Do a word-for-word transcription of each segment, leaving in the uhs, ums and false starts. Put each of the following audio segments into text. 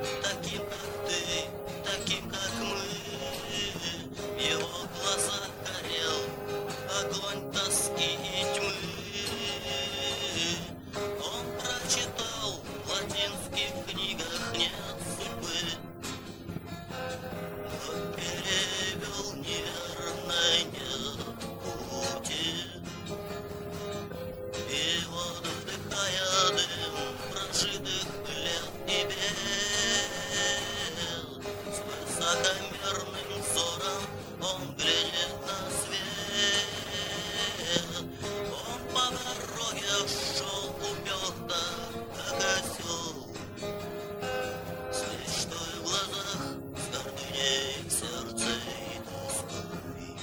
таким, как ты, таким, как мы. В его глазах горел огонь тоски и тьмы. Он прочитал в латинских книгах нет судьбы, но перевел неверной нет пути. И вот, вдыхая дым прожитых лет и бед, с высокомерным взором он глядит на свет. Он по дороге шел уперто, как осел, с мечтой в глазах, с гордыней в сердце и тоской.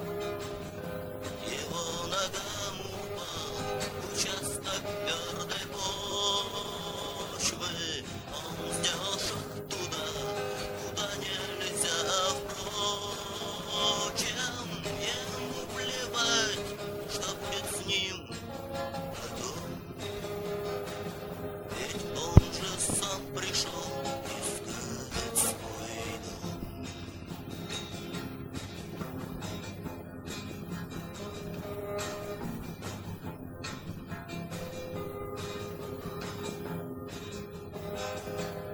Его ногам упал участок твердой почвы. Он сделал шаг туда, куда нельзя, впрочем, ему плевать, что будет с ним потом. Ведь он же сам пришел искать свой дом. Thank you.